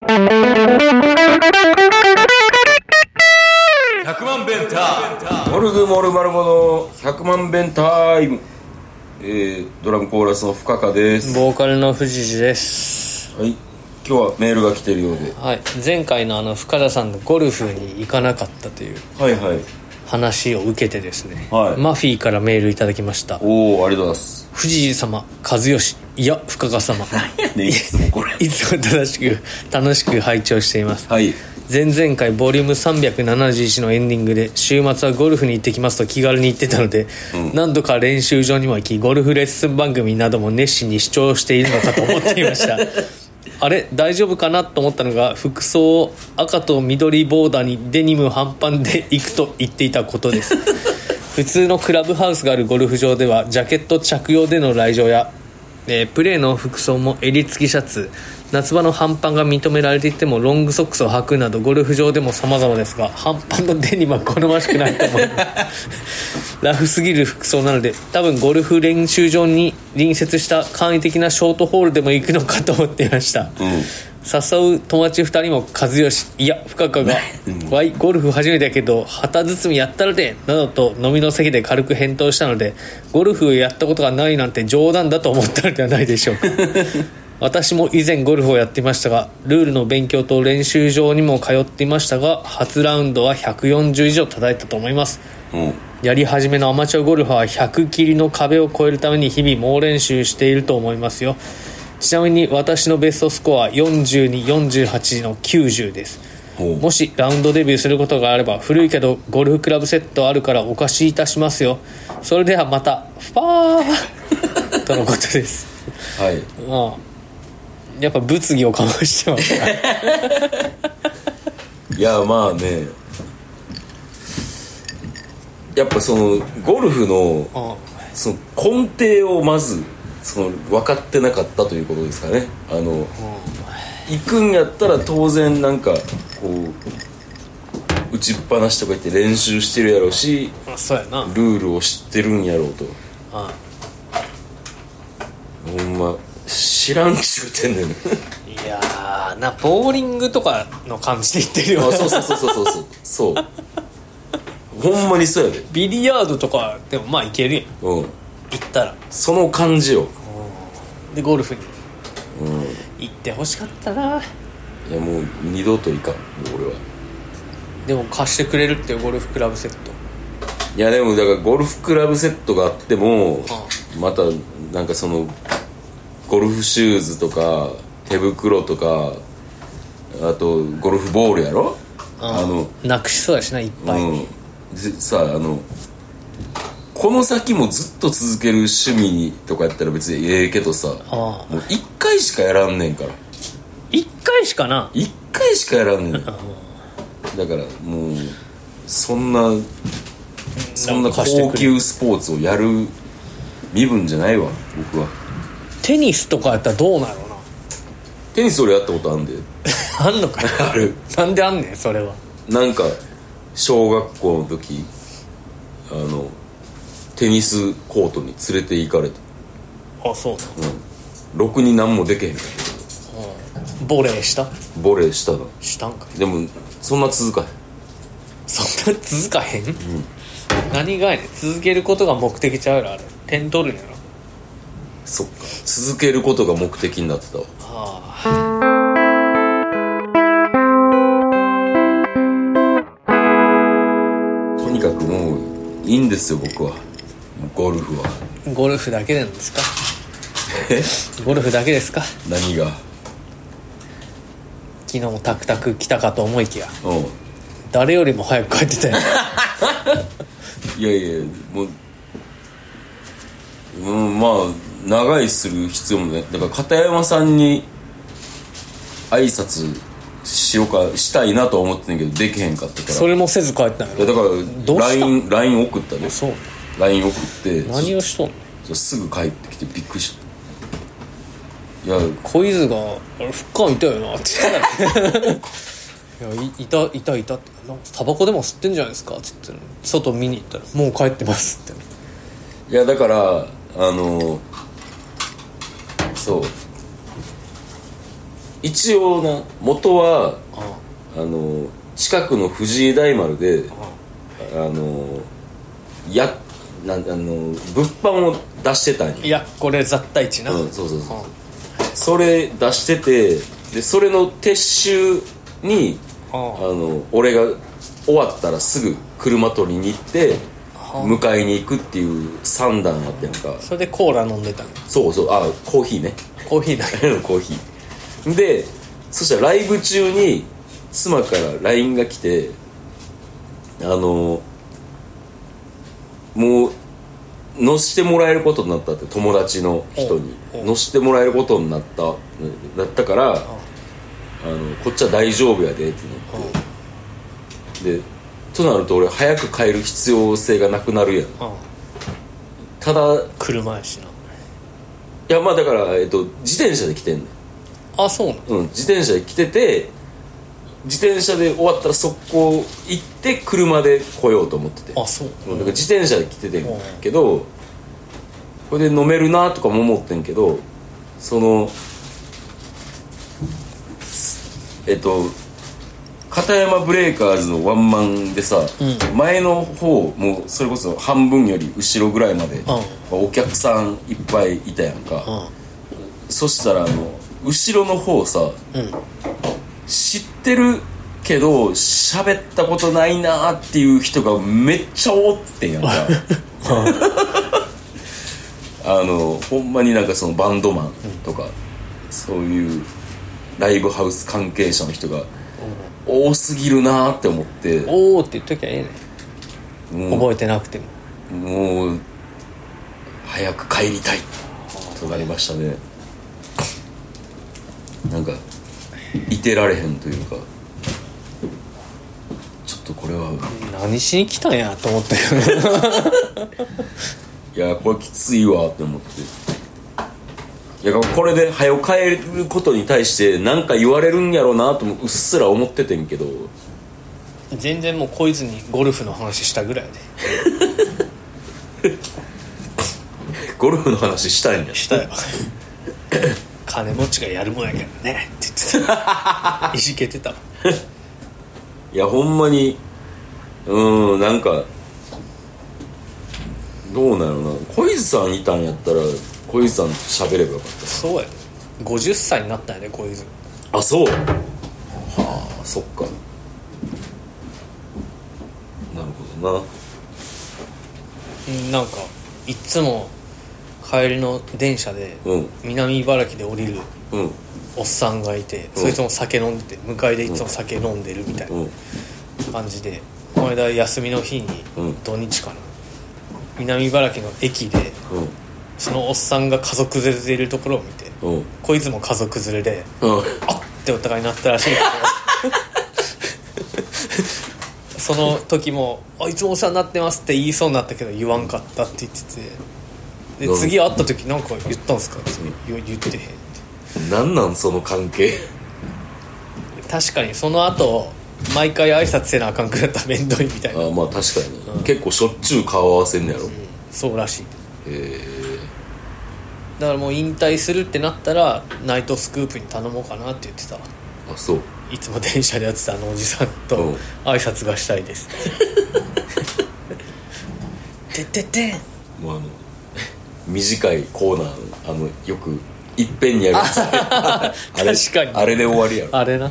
100万弁タイム、モルグモルマルモの100万弁タイム。ドラムコーラスの深川です。 ボーカルの藤次です。 はい、今日はメールが来てるようで、 はい、前回の深田さんのゴルフに行かなかったという話を受けてですね、はい、マフィーからメールいただきました。 おお、ありがとうございます。 藤次様、和義、いや深川様いつもこれいつも楽しく拝聴しています。 はい。 前々回ボリューム371のエンディングで週末はゴルフに行ってきますと気軽に言ってたので、何度か練習場にも行きゴルフレッスン番組なども熱心に視聴しているのかと思っていましたあれ大丈夫かなと思ったのが、服装を赤と緑ボーダーにデニム半パンで行くと言っていたことです普通のクラブハウスがあるゴルフ場ではジャケット着用での来場や、プレーの服装も襟付きシャツ、夏場の半パンが認められていてもロングソックスを履くなどゴルフ場でも様々ですが、半パンのデニムは好ましくないと思いますラフすぎる服装なので、多分ゴルフ練習場に隣接した簡易的なショートホールでも行くのかと思っていました、誘う友達2人も和義、いや深川がわいゴルフ初めてやけど旗包みやったらでなどと飲みの席で軽く返答したので、ゴルフをやったことがないなんて冗談だと思ったのではないでしょうか私も以前ゴルフをやっていましたが、ルールの勉強と練習場にも通っていましたが、初ラウンドは140以上叩いたと思います、やり始めのアマチュアゴルファーは100切りの壁を越えるために日々猛練習していると思いますよ。ちなみに私のベストスコア42、48の90です。もしラウンドデビューすることがあれば、古いけどゴルフクラブセットあるからお貸しいたしますよ。それではまたファーとのことですはい、 まあやっぱ物議を醸してますかいやまあね、やっぱそのゴルフのその根底をまずその分かってなかったということですかね。行くんやったら当然なんかこう打ちっぱなしとか言って練習してるやろうし、 そうやな、 ルールを知ってるんやろうと。ほんま知らんちゅうてんねんいやーな、ボーリングとかの感じで言ってるよ。 そうほんまにそうやで。 ビリヤードとかでもまあいけるやん、行ったらその感じよ。 でゴルフに行ってほしかったな。 いやもう二度といかん、もう俺は。 でも貸してくれるっていうゴルフクラブセット。 いやでもだからゴルフクラブセットがあっても、またなんかそのゴルフシューズとか手袋とか、あとゴルフボールやろ、 なくしそうやしな、いっぱい、 さあこの先もずっと続ける趣味にとかやったら別にええけどさ、もう1回しかやらんねんから。 1回しかな、 1回しかやらんねんだからもうそんな高級スポーツをやる身分じゃないわ僕は。 テニスとかやったらどうなるのな。 テニス俺やったことあんであんのかよある。 なんであんねんそれは。 なんか小学校の時テニスコートに連れて行かれた。 あ、そうだ、 ろくに何もできへんかった。 ボレーしたな。 したんか。 でもそんな続かへん。 そんな続かへん、何がやねん。続けることが目的ちゃうやろ、あれ点取るんやろ。 そっか、続けることが目的になってたわ。とにかくもういいんですよ僕は。ゴルフは。 ゴルフだけなんですかゴルフだけですか。 何が。 昨日もタクタク来たかと思いきや、誰よりも早く帰ってたよいやもうまあ長居する必要もね。だから片山さんに挨拶したいなと思ってんけどできへんかったから。 それもせず帰ったんやろ。 だから LINE 送ったね。 そう LINE 送って何をしとんの。 すぐ帰ってきてびっくりした。いや小伊豆が「フッカーいたよな」って言ったらいやいたって「なんかタバコでも吸ってんじゃないですか」って言って外見に行ったら「もう帰ってます」って。 いやだからそう一応な元は近くの藤井大丸で物販を出してたんや。 いやこれ雑多市な、 そうそうそう、それ出してて、でそれの撤収に俺が終わったらすぐ車取りに行って迎えに行くっていう3段やってんか。 それでコーラ飲んでたの。 そうそう、コーヒーね。 コーヒーだけコーヒーで、そしたらライブ中に妻から LINE が来て、もう乗せてもらえることになったって、友達の人に乗せてもらえることになったから、こっちは大丈夫やでってなって、でとなると俺早く帰る必要性がなくなるやん。ただ車やしな。 いやまあだから、自転車で来てんねん。 あ、そうなの。 自転車で来てて、自転車で終わったら速攻行って車で来ようと思ってて。 あ、そう。 だから自転車で来ててんけど、これで飲めるなとかも思ってんけど、その片山ブレイカーズのワンマンでさ、前の方もうそれこそ半分より後ろぐらいまで、お客さんいっぱいいたやんか。そしたら後ろの方さ、知ってるけど喋ったことないなっていう人がめっちゃおってんやんか。ほんまになんかそのバンドマンとか、そういうライブハウス関係者の人が多すぎるなって思って、 おーって言っときゃええねん、覚えてなくても。 もう早く帰りたいとなりましたね。なんかいてられへんというか、ちょっとこれは何しに来たんやと思ったけどいやこれきついわって思って、いやこれで早く帰ることに対して何か言われるんやろうなともうっすら思っててんけど、 全然もう懲りずにゴルフの話したぐらいでゴルフの話したいんや。 したよ金持ちがやるもんやけどねって言ってたいじけてたわ。 いやほんまになんかどうなのな、小泉さんいたんやったら小泉さんと喋ればよかった。 そうやで、50歳になったんやで小泉。 あ、そう。はあ、そっか。なるほどな。 なんかいつも帰りの電車で、南茨城で降りるおっさんがいて、そいつも酒飲んでて、向かいでいつも酒飲んでるみたいな感じで、この間休みの日に、土日かな、南茨城の駅で、そのおっさんが家族連れでいるところを見て、こいつも家族連れで、あってお互いになったらしいんだけどその時もいつもお世話になってますって言いそうになったけど言わんかったって言ってて、で次会った時なんか言ったんすかって言ってへんって。 なんなんその関係。 確かにその後毎回挨拶せなあかんくなったら面倒いみたいな。 まあ確かに、結構しょっちゅう顔合わせんねやろ、 そうらしい。だからもう引退するってなったらナイトスクープに頼もうかなって言ってた。 あ、そう。 いつも電車でやってたおじさんと挨拶がしたいですてってってもう短いコーナーよくいっぺんにやるやつ確かにあれで終わりやろ。 あれな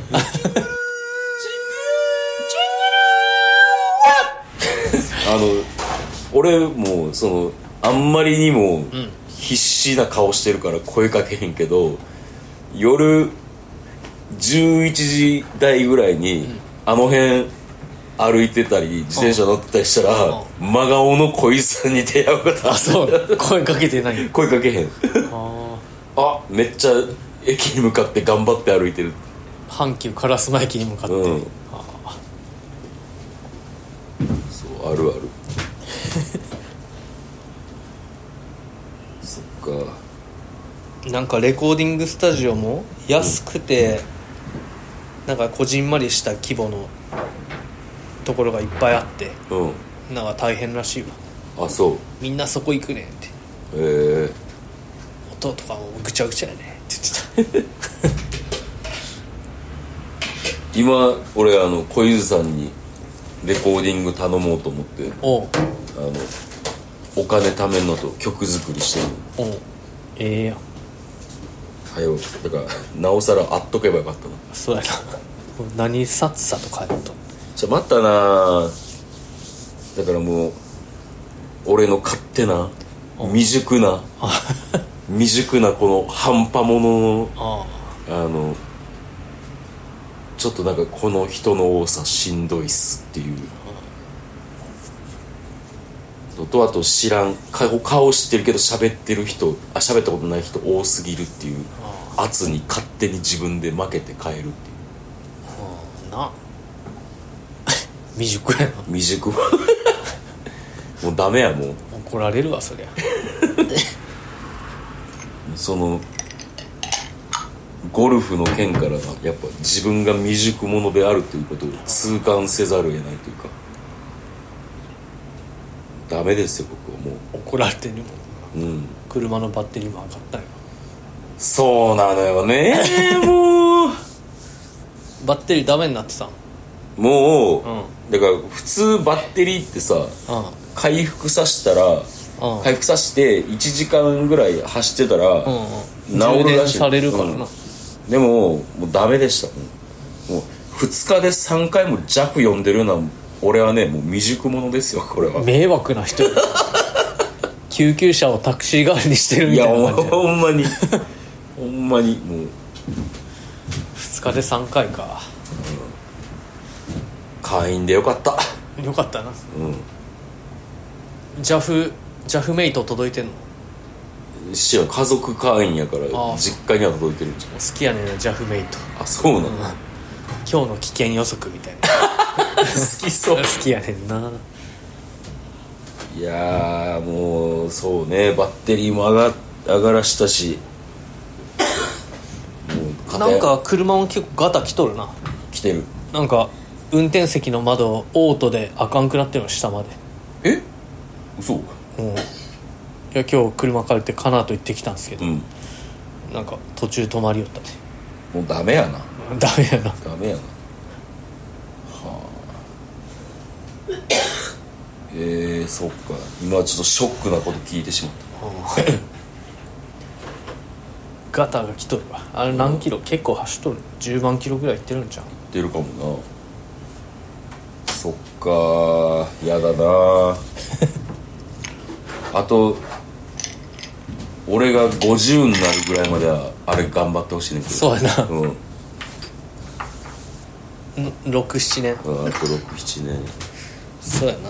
俺もあんまりにも必死な顔してるから声かけへんけど、夜11時台ぐらいに、あの辺歩いてたり自転車乗ってたりしたら、真顔の小泉さんに出会うことある。 あ、そう声かけてない。 声かけへんめっちゃ駅に向かって頑張って歩いてる。 阪急烏丸駅に向かって、 そうあるあるそっか。 なんかレコーディングスタジオも安くて、なんかこじんまりした規模のところがいっぱいあって、なんか大変らしいわ。 あ、そう。 みんなそこ行くねんって。音とかもぐちゃぐちゃやねって言ってた今俺小遊三さんにレコーディング頼もうと思ってお金貯めんのと曲作りしてる。 やん。 はよ、だからなおさら会っとけばよかったな。 そうやな。何さっさと帰ると。 待ったな。だからもう俺の勝手な未熟なこの半端者のちょっとなんかこの人の多さしんどいっすっていうと、あと知らん顔知ってるけど喋ったことない人多すぎるっていう圧に勝手に自分で負けて帰るっていうな。未熟やな。 未熟もうダメや。もう怒られるわそりゃ。 そのゴルフの件からやっぱ自分が未熟者であるということを痛感せざるを得ないというか、ダメですよ僕はもう。 怒られてるもん。 うん、 車のバッテリーも上がったよ。 そうなのよね。もうバッテリーダメになってたん。 もう、だから普通バッテリーってさ、回復させたら、回復させて1時間ぐらい走ってたら、治るらしい。 充電されるからな。 でももうダメでした。もう2日で3回も弱読んでるような俺はね、もう未熟者ですよこれは。 迷惑な人や。救急車をタクシー代わりにしてるみたいな感じ。 いやほんまにほんまにもう 2日で3回か。 会員でよかった。 よかったな。ジャフメイト届いてんの？ 家族会員やから実家には届いてるんじゃん。 好きやねんなジャフメイト。 あ、そうなの。 今日の危険予測みたいな。 好きそう。 好きやねんな。 いやもうそうね、バッテリーも上がらしたし、もうなんか車も結構ガタきとるな。 来てる。 なんか運転席の窓オートであかんくなってるの下まで。 え？嘘？ いや今日車借りてカナーと行ってきたんですけど、なんか途中止まりよったね。 もうダメやな。 ダメやな。 ダメやな。はあ。そっか。今ちょっとショックなこと聞いてしまった。 ガタが来とるわ。あれ何キロ？結構走っとる。10万キロぐらい行ってるんじゃん。 行ってるかもな。そっか、やだな。あと俺が50になるぐらいまではあれ頑張ってほしいねんけど。 そうやな。6,7年。 あと6,7年。 そうやな。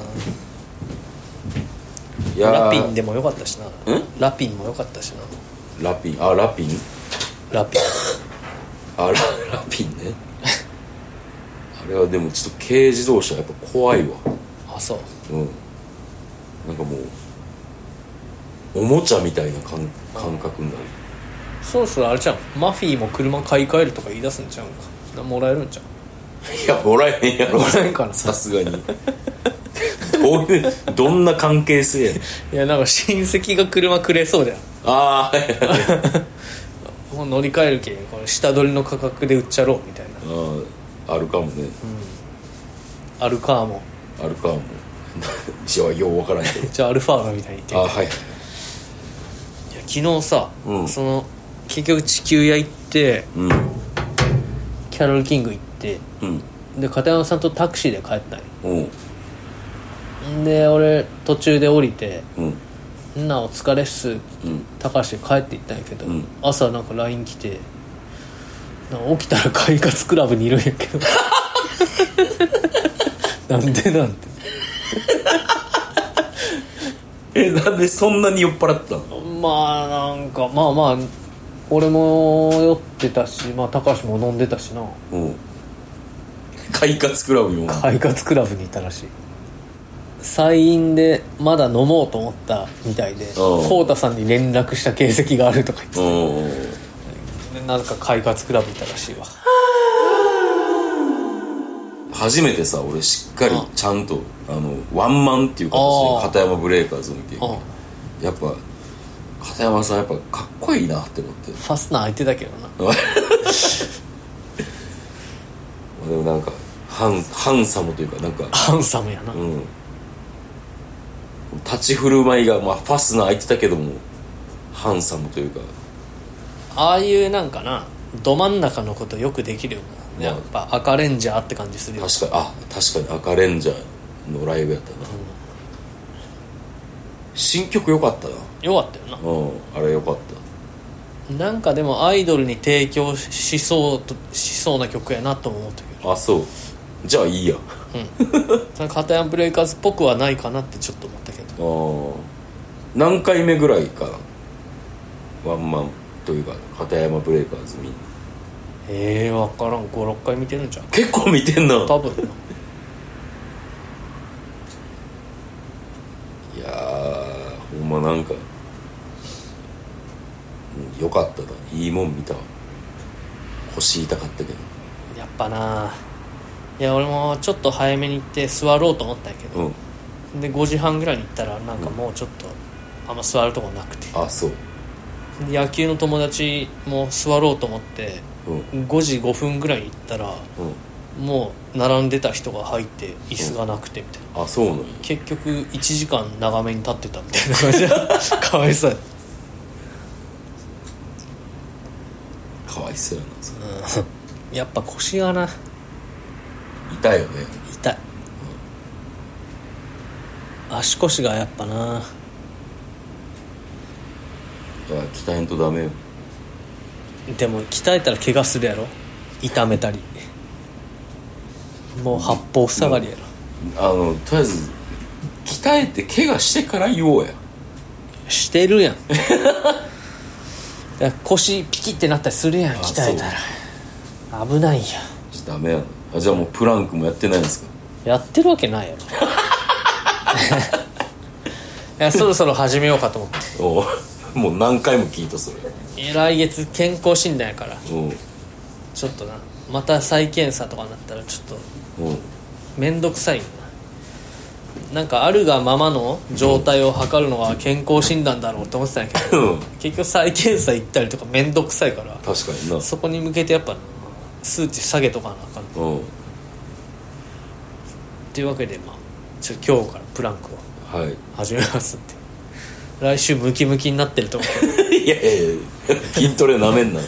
いやラピンでもよかったしな。ラピンもよかったしな。 ラピン。あ、ラピン。 ラピン。 あ、ラピンね。あれはでもちょっと軽自動車やっぱ怖いわ。 あ、そう。 なんかもうおもちゃみたいな感覚になる。 そろそろあれじゃん、マフィーも車買い替えるとか言い出すんちゃうんか。もらえるんちゃう。 いや、もらえへんやろ。 もらえんかな。 さすがに。どんな関係性やねん。 いや、なんか親戚が車くれそうじゃん。 ああ、 もう乗り換えるけんこの下取りの価格で売っちゃろうみたいな。 あるかもね。 アルカーも。 あるかも。ようわからんけど。 じゃあアルファードみたいに言ってる。 あ、はい。 いや昨日さ、その結局地球屋行って、キャロルキング行って、で片山さんとタクシーで帰ったんよ。で俺途中で降りて「んなお疲れっす」高橋で帰って行ったんやけど、朝なんか LINE 来てなんか起きたら快活クラブにいるんやけどなんでなんでそんなに酔っ払ってたの？ まあなんかまあ俺も酔ってたし、高橋も飲んでたしな。 快活クラブにも快活クラブにいたらしい。再飲でまだ飲もうと思ったみたいで浩太さんに連絡した形跡があるとか言ってた。なんか快活クラブいたらしいわ。 初めてさ、俺しっかりちゃんとワンマンっていう形で片山ブレイカーズを見て、やっぱ片山さんやっぱかっこいいなって思って。 ファスナー開いてたけどな。 でもなんかハンサムというかなんかハンサムやな、 立ち振る舞いが、まあ、ファスナー開いてたけどもハンサムというか、 ああいうなんかなど真ん中のことよくできるよな、やっぱ赤レンジャーって感じするよ。 確かに赤レンジャーのライブやったな、新曲良かったな。 よかったよな、 あれ良かった。 なんかでもアイドルに提供しそうな曲やなと思ったけど。 あ、そう。じゃあいいや。 片山ブレイカーズっぽくはないかなってちょっと思ったけど。 何回目ぐらいかな、ワンマンというか片山ブレイカーズ見んの。 分からん、56回見てるんじゃん。 結構見てんな。 多分な。 いやーほんまなんかよかったな、いいもん見たわ。腰痛かったけどやっぱな、いや俺もちょっと早めに行って座ろうと思ったんやけど、で5時半ぐらいに行ったらなんかもうちょっとあんま座るとこなくて、 あ、そう。 で野球の友達も座ろうと思って、5時5分ぐらいに行ったら、もう並んでた人が入って椅子がなくてみたいな、 あ、そうなんや。 結局1時間長めに立ってたみたいな感じでかわいそうや。 かわいそうやなそれ、 やっぱ腰がな痛いよね。 痛い、足腰がやっぱな。 いや鍛えんとダメよ。 でも鍛えたら怪我するやろ、痛めたり、もう八方塞がりやろ、 とりあえず鍛えて怪我してから言おうや。 してるやん。だから腰ピキってなったりするやん、鍛えたら危ないやん。 ダメやな。じゃあもうプランクもやってないんですか。 やってるわけないやろ。いやそろそろ始めようかと思って。 もう何回も聞いたそれ。 来月健康診断やから、ちょっとなまた再検査とかになったらちょっとめんどくさいな。なんかあるがままの状態を測るのが健康診断だろうと思ってたんやけど、結局再検査行ったりとかめんどくさいから、 確かにな。 そこに向けてやっぱ数値下げとかなあかんっていうわけで、まあちょっと今日からプランクを始めますって、来週ムキムキになってると思う。 いや筋トレなめんな。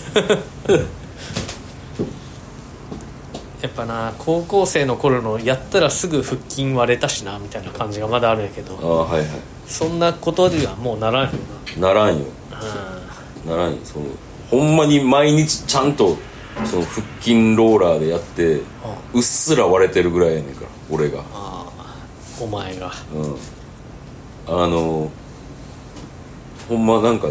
やっぱな高校生の頃のやったらすぐ腹筋割れたしなみたいな感じがまだあるんやけど、そんなことにはもうならんよな。ならんよ。ならんよ。ほんまに毎日ちゃんとその腹筋ローラーでやってうっすら割れてるぐらいやねんから俺が。 お前がほんまなんか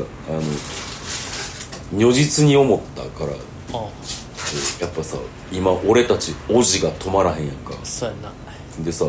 如実に思ったから、やっぱさ今俺たちおじが止まらへんやんか。 そうやな。 でさ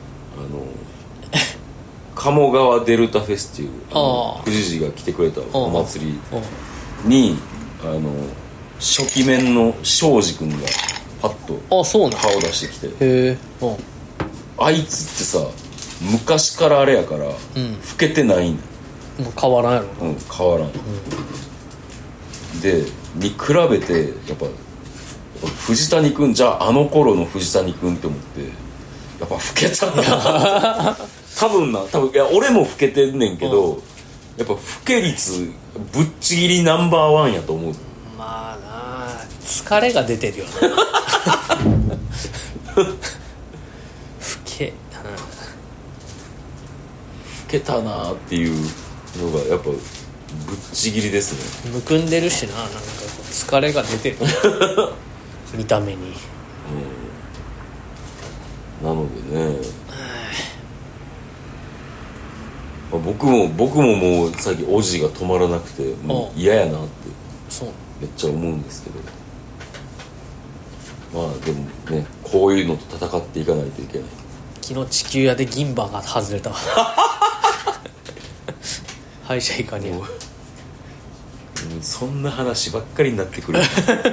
鴨川デルタフェスっていう富士寺が来てくれたお祭りに初期面の庄司君がパッと顔出してきて、 へえ。 あいつってさ昔からあれやから、老けてないんだ。 もう変わらんやろな。 変わらん、でに比べてやっぱ藤谷君、じゃあの頃の藤谷君って思ってやっぱ老けたんだ。多分いや俺も老けてんねんけど、やっぱ老け率ぶっちぎりナンバーワンやと思う。 まあな疲れが出てるよな。 老けたなーっていうのがやっぱぶっちぎりですね。 むくんでるしな、なんか疲れが出てる。見た目に、 なのでね、僕ももう最近おじが止まらなくてもう嫌やなってめっちゃ思うんですけど、まあでもねこういうのと戦っていかないといけない。 昨日地球屋で銀歯が外れたわ。歯医者行かねえ。 そんな話ばっかりになってくる。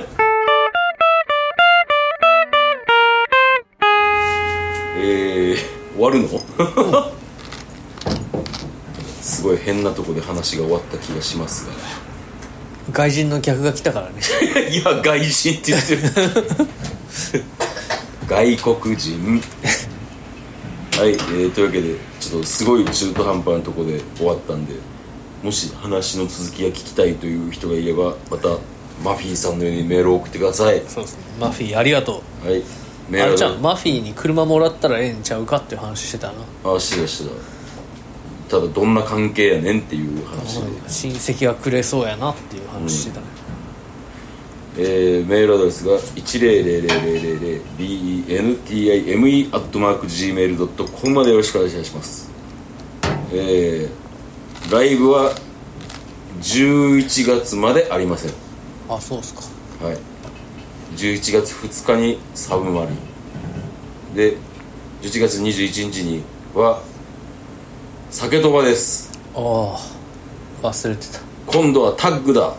終わるの？すごい変なとこで話が終わった気がしますが。 外人の客が来たからね。 いや外人って言ってる。 外国人はい、というわけでちょっとすごい中途半端なとこで終わったんで、もし話の続きが聞きたいという人がいればまたマフィーさんのようにメールを送ってください。 そうですね、マフィーありがとう。 はい、メールあれちゃん、マフィーに車もらったらええんちゃうかっていう話してたな。 してた。ただどんな関係やねんっていう話で、 親戚がくれそうやなっていう話してたね。 メールアドレスが 10000bentime@gmail.com までよろしくお願いします。ライブは11月までありません。 あ、そうっすか。 はい、11月2日にサブマリンで、11月21日には酒とばです。 ああ、忘れてた。 今度はタッグだ。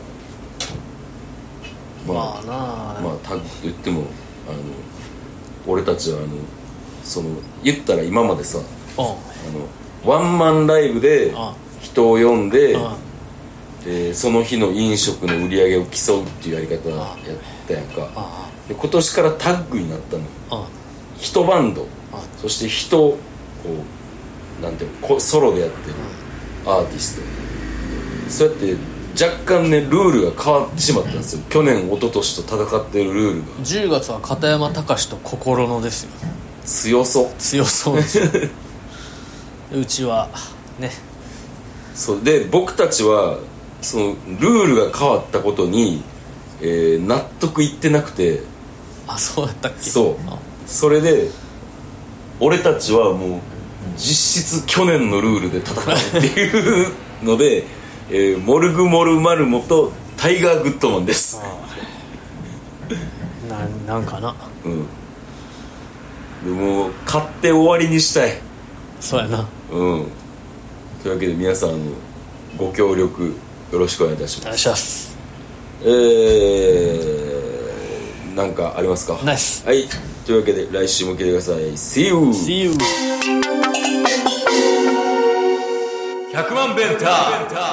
まあなあ、 まあタッグと言っても俺たちはその言ったら今までさワンマンライブで人を呼んでその日の飲食の売り上げを競うっていうやり方やったやんか。で今年からタッグになったの。一バンド、そして人こうなんていうの、ソロでやってるアーティスト、そうやって若干ねルールが変わってしまったんですよ。去年一昨年と戦ってるルールが。 10月は片山隆と心のですよ。 強そうですようちはね。 そうで、僕たちはそのルールが変わったことに、納得いってなくて。 あ、そうやったっけ。 そう、それで俺たちはもう実質去年のルールで戦うっていうのでモルグモルマルモとタイガーグッドマンです。 なんかな。 でも勝って終わりにしたい。 そうやな。 というわけで皆さんご協力よろしくお願いいたします。 お願いします。 なんかありますか。 ナイス。 はい、というわけで来週も来てください。 See you 100万ベンター。